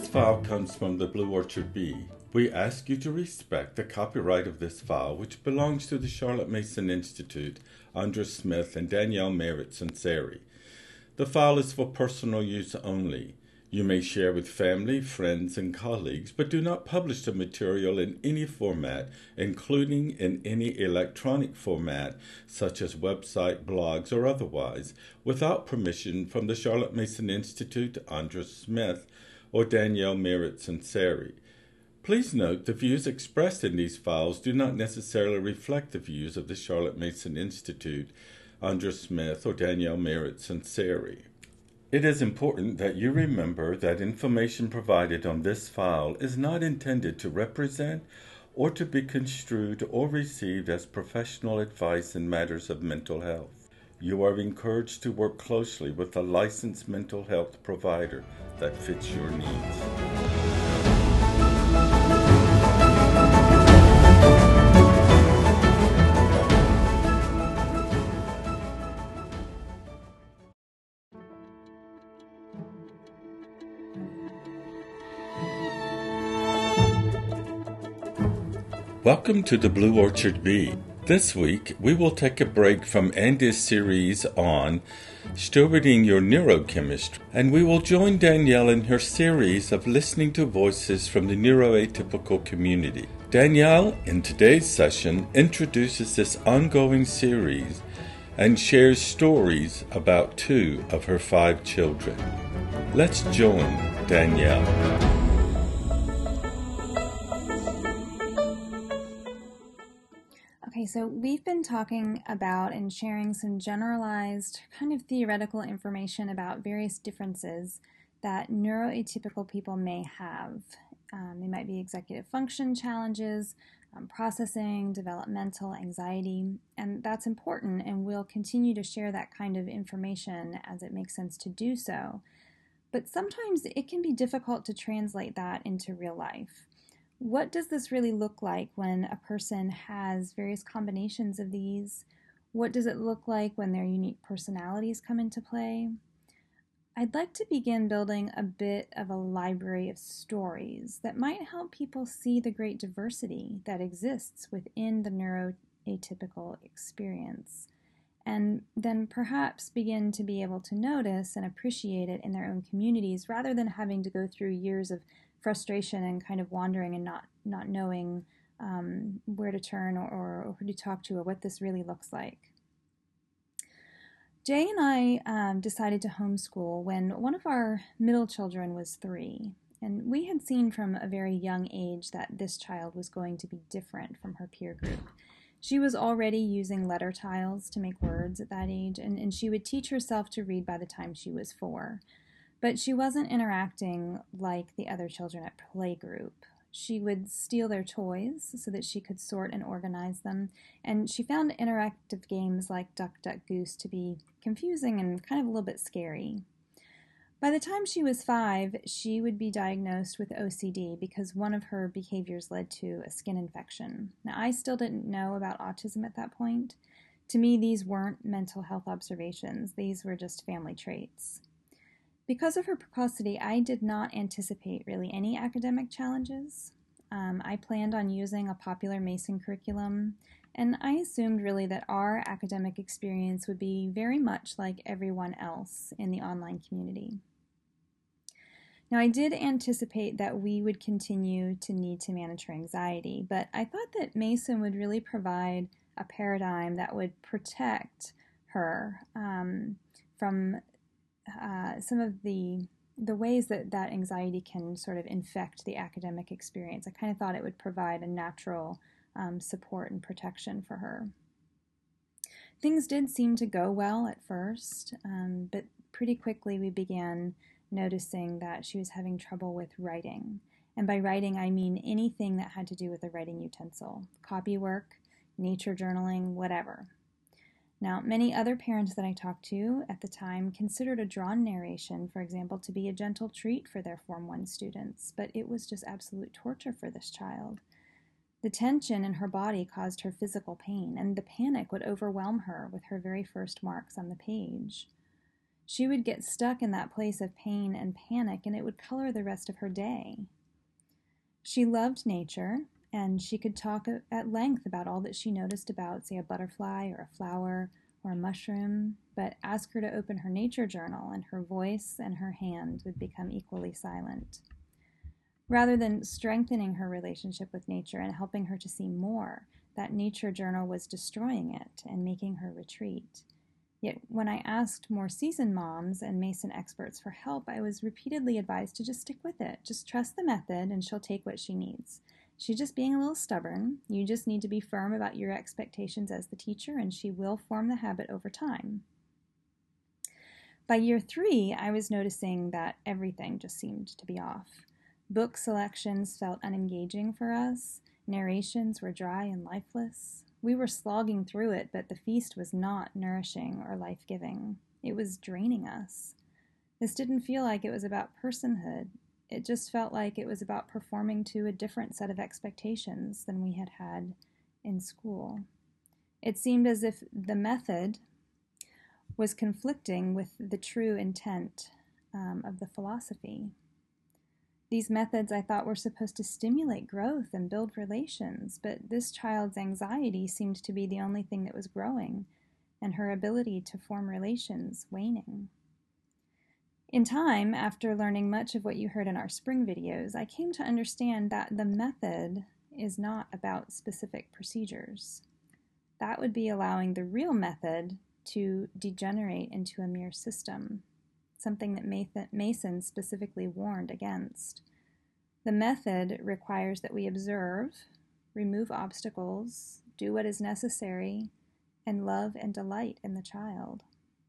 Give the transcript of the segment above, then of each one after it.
This file comes from the Blue Orchard Bee. We ask you to respect the copyright of this file, which belongs to the Charlotte Mason Institute, Andra Smith, and Danielle Merritt Sunseri. The file is for personal use only. You may share with family, friends, and colleagues, but do not publish the material in any format, including in any electronic format, such as website, blogs, or otherwise, without permission from the Charlotte Mason Institute, Andra Smith, or Danielle Merritt Sunseri. Please note the views expressed in these files do not necessarily reflect the views of the Charlotte Mason Institute, Andra Smith, or Danielle Merritt Sunseri. It is important that you remember that information provided on this file is not intended to represent or to be construed or received as professional advice in matters of mental health. You are encouraged to work closely with a licensed mental health provider that fits your needs. Welcome to the Blue Orchard Bee. This week, we will take a break from Andy's series on stewarding your neurochemistry, and we will join Danielle in her series of listening to voices from the neuroatypical community. Danielle, in today's session, introduces this ongoing series and shares stories about 2 of her 5 children. Let's join Danielle. Okay, so we've been talking about and sharing some generalized kind of theoretical information about various differences that neuroatypical people may have. They might be executive function challenges, processing, developmental anxiety, and that's important, and we'll continue to share that kind of information as it makes sense to do so. But sometimes it can be difficult to translate that into real life. What does this really look like when a person has various combinations of these? What does it look like when their unique personalities come into play? I'd like to begin building a bit of a library of stories that might help people see the great diversity that exists within the neuroatypical experience, and then perhaps begin to be able to notice and appreciate it in their own communities rather than having to go through years of frustration and kind of wandering and not knowing where to turn or who to talk to or what this really looks like. Jay and I decided to homeschool when one of our middle children was 3, and we had seen from a very young age that this child was going to be different from her peer group. She was already using letter tiles to make words at that age, and she would teach herself to read by the time she was 4. But she wasn't interacting like the other children at playgroup. She would steal their toys so that she could sort and organize them, and she found interactive games like Duck, Duck, Goose to be confusing and kind of a little bit scary. By the time she was 5, she would be diagnosed with OCD because one of her behaviors led to a skin infection. Now, I still didn't know about autism at that point. To me, these weren't mental health observations. These were just family traits. Because of her precocity, I did not anticipate really any academic challenges. I planned on using a popular Mason curriculum, and I assumed really that our academic experience would be very much like everyone else in the online community. Now, I did anticipate that we would continue to need to manage her anxiety, but I thought that Mason would really provide a paradigm that would protect her from some of the ways that anxiety can sort of infect the academic experience. I kind of thought it would provide a natural support and protection for her. Things did seem to go well at first, but pretty quickly we began noticing that she was having trouble with writing. And by writing, I mean anything that had to do with a writing utensil, copy work, nature journaling, whatever. Now, many other parents that I talked to at the time considered a drawn narration, for example, to be a gentle treat for their Form 1 students, but it was just absolute torture for this child. The tension in her body caused her physical pain, and the panic would overwhelm her with her very first marks on the page. She would get stuck in that place of pain and panic, and it would color the rest of her day. She loved nature, and she could talk at length about all that she noticed about, say, a butterfly or a flower or a mushroom, but ask her to open her nature journal, and her voice and her hand would become equally silent. Rather than strengthening her relationship with nature and helping her to see more, that nature journal was destroying it and making her retreat. Yet when I asked more seasoned moms and Mason experts for help, I was repeatedly advised to just stick with it. Just trust the method and she'll take what she needs. She's just being a little stubborn. You just need to be firm about your expectations as the teacher, and she will form the habit over time. By year 3, I was noticing that everything just seemed to be off. Book selections felt unengaging for us. Narrations were dry and lifeless. We were slogging through it, but the feast was not nourishing or life-giving. It was draining us. This didn't feel like it was about personhood. It just felt like it was about performing to a different set of expectations than we had had in school. It seemed as if the method was conflicting with the true intent of the philosophy. These methods, I thought, were supposed to stimulate growth and build relations, but this child's anxiety seemed to be the only thing that was growing, and her ability to form relations waning. In time, after learning much of what you heard in our spring videos, I came to understand that the method is not about specific procedures. That would be allowing the real method to degenerate into a mere system, something that Mason specifically warned against. The method requires that we observe, remove obstacles, do what is necessary, and love and delight in the child.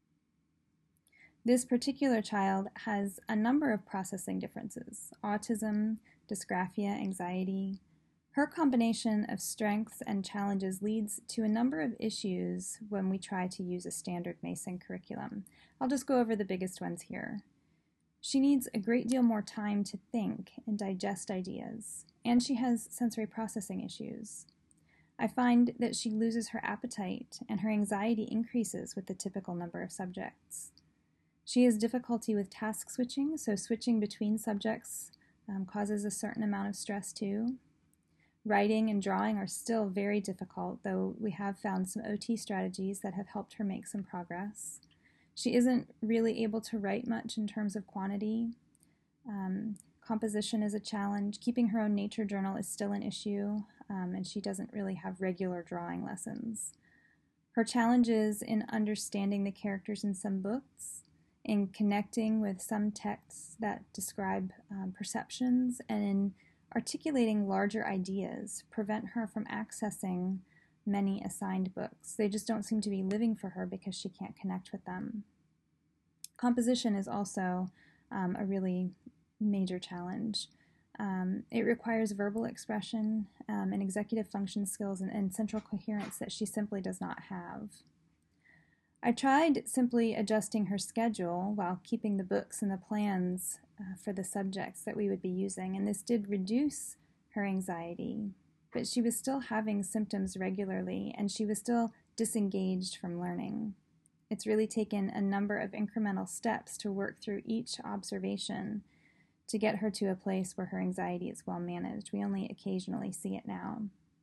This particular child has a number of processing differences: autism, dysgraphia, anxiety. Her combination of strengths and challenges leads to a number of issues when we try to use a standard Mason curriculum. I'll just go over the biggest ones here. She needs a great deal more time to think and digest ideas, and she has sensory processing issues. I find that she loses her appetite, and her anxiety increases with the typical number of subjects. She has difficulty with task switching, so switching between subjects causes a certain amount of stress too. Writing and drawing are still very difficult, though we have found some OT strategies that have helped her make some progress. She isn't really able to write much in terms of quantity. Composition is a challenge. Keeping her own nature journal is still an issue, and she doesn't really have regular drawing lessons. Her challenge is in understanding the characters in some books, in connecting with some texts that describe perceptions, and in articulating larger ideas prevent her from accessing many assigned books. They just don't seem to be living for her because she can't connect with them. Composition is also a really major challenge. It requires verbal expression and executive function skills and central coherence that she simply does not have. I tried simply adjusting her schedule while keeping the books and the plans for the subjects that we would be using, and this did reduce her anxiety, but she was still having symptoms regularly, and she was still disengaged from learning. It's really taken a number of incremental steps to work through each observation to get her to a place where her anxiety is well managed. We only occasionally see it now.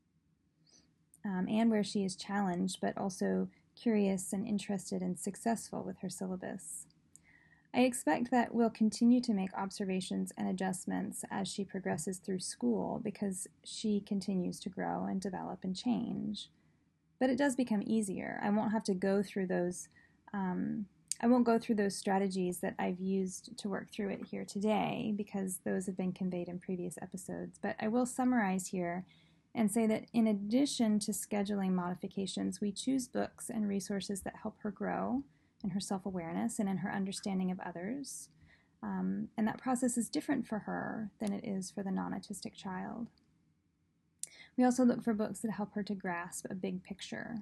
And where she is challenged, but also curious and interested and successful with her syllabus. I expect that we'll continue to make observations and adjustments as she progresses through school because she continues to grow and develop and change. But it does become easier. I won't have to go through those strategies that I've used to work through it here today because those have been conveyed in previous episodes. But I will summarize here and say that in addition to scheduling modifications, we choose books and resources that help her grow in her self-awareness and in her understanding of others. And that process is different for her than it is for the non-autistic child. We also look for books that help her to grasp a big picture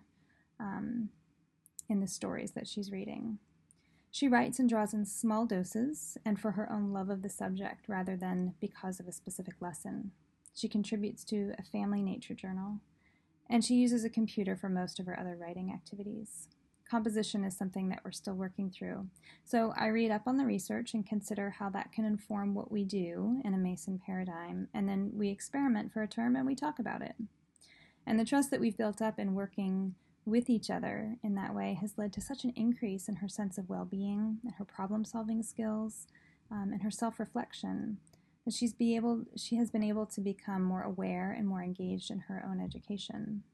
in the stories that she's reading. She writes and draws in small doses and for her own love of the subject rather than because of a specific lesson. She contributes to a family nature journal, and she uses a computer for most of her other writing activities. composition is something that we're still working through. So I read up on the research and consider how that can inform what we do in a Mason paradigm, and then we experiment for a term and we talk about it. And the trust that we've built up in working with each other in that way has led to such an increase in her sense of well-being and her problem-solving skills and her self-reflection that she has been able to become more aware and more engaged in her own education.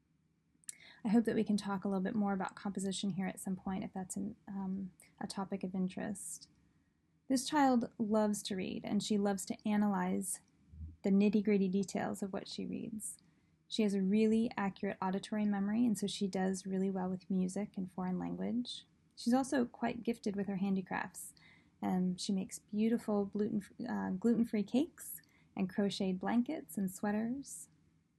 I hope that we can talk a little bit more about composition here at some point if that's a topic of interest. This child loves to read, and she loves to analyze the nitty-gritty details of what she reads. She has a really accurate auditory memory, and so she does really well with music and foreign language. She's also quite gifted with her handicrafts. She makes beautiful gluten-free cakes and crocheted blankets and sweaters.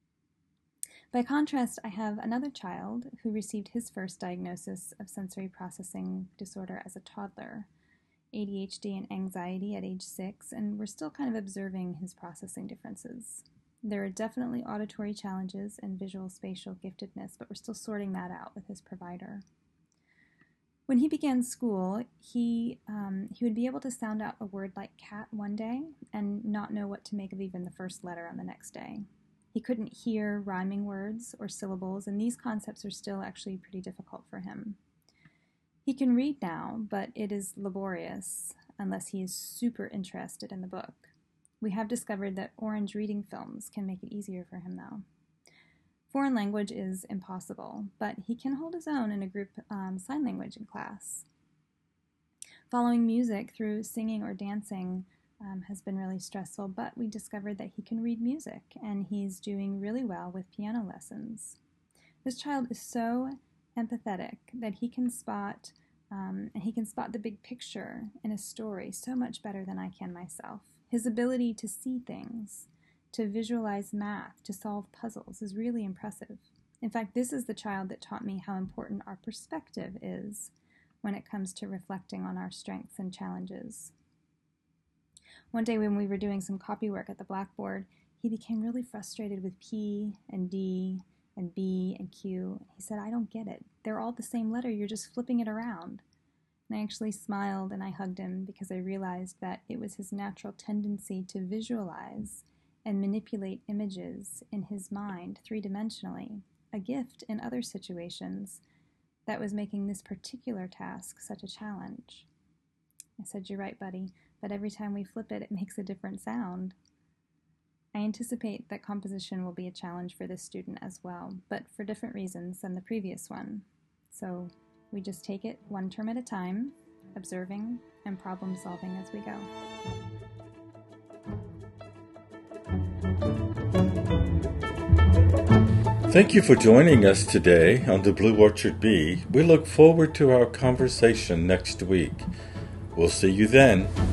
By contrast, I have another child who received his first diagnosis of sensory processing disorder as a toddler, ADHD and anxiety at age 6, and we're still kind of observing his processing differences. There are definitely auditory challenges and visual spatial giftedness, but we're still sorting that out with his provider. When he began school, he would be able to sound out a word like cat one day and not know what to make of even the first letter on the next day. He couldn't hear rhyming words or syllables, and these concepts are still actually pretty difficult for him. He can read now, but it is laborious unless he is super interested in the book. We have discovered that orange reading films can make it easier for him, though. Foreign language is impossible, but he can hold his own in a group sign language in class. Following music through singing or dancing has been really stressful, but we discovered that he can read music, and he's doing really well with piano lessons. This child is so empathetic that he can spot the big picture in a story so much better than I can myself. His ability to see things, to visualize math, to solve puzzles is really impressive. In fact, this is the child that taught me how important our perspective is when it comes to reflecting on our strengths and challenges. One day when we were doing some copy work at the blackboard, he became really frustrated with P and D and B and Q. He said, "I don't get it. They're all the same letter. You're just flipping it around." And I actually smiled and I hugged him because I realized that it was his natural tendency to visualize and manipulate images in his mind three-dimensionally, a gift in other situations, that was making this particular task such a challenge. I said, "You're right, buddy, but every time we flip it, it makes a different sound." I anticipate that composition will be a challenge for this student as well, but for different reasons than the previous one. So we just take it one term at a time, observing and problem solving as we go. Thank you for joining us today on the Blue Orchard Bee. We look forward to our conversation next week. We'll see you then.